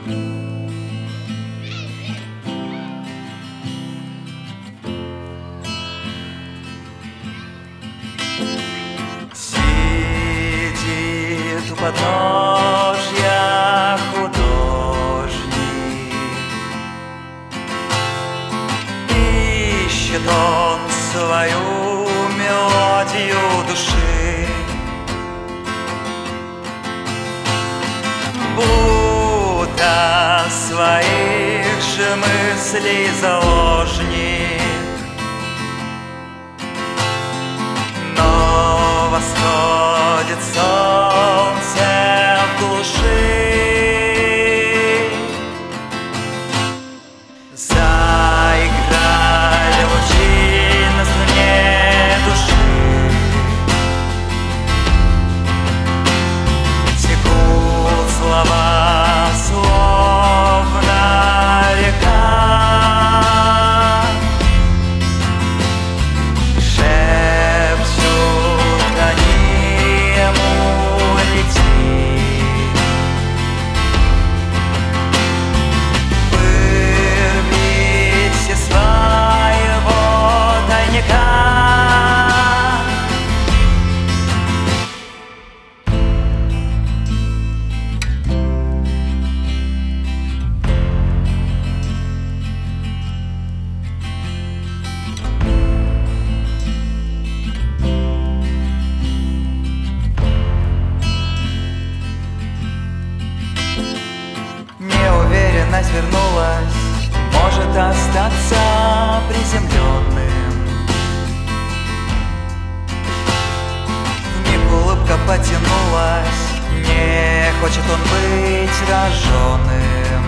Сидит у подножья художник, ищет он свою мелодию души, будто своих же мыслей заложник. Восходит солнце в глуши, заиграли лучи на струне души, текут слова, словно река. Неуверенность вернулась, может остаться приземленным. Вмиг улыбка потянулась, не хочет он быть рожженным.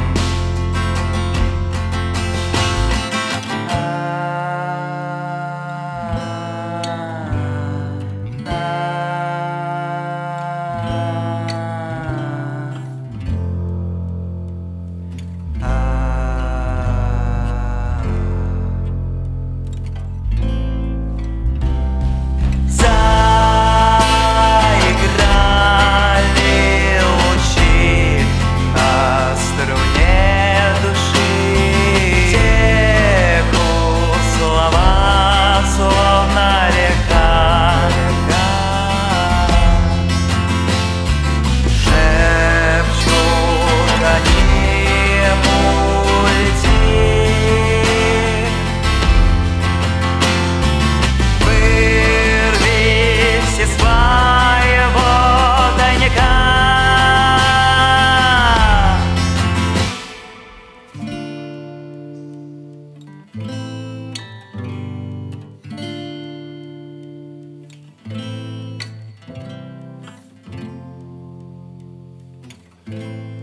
Yeah.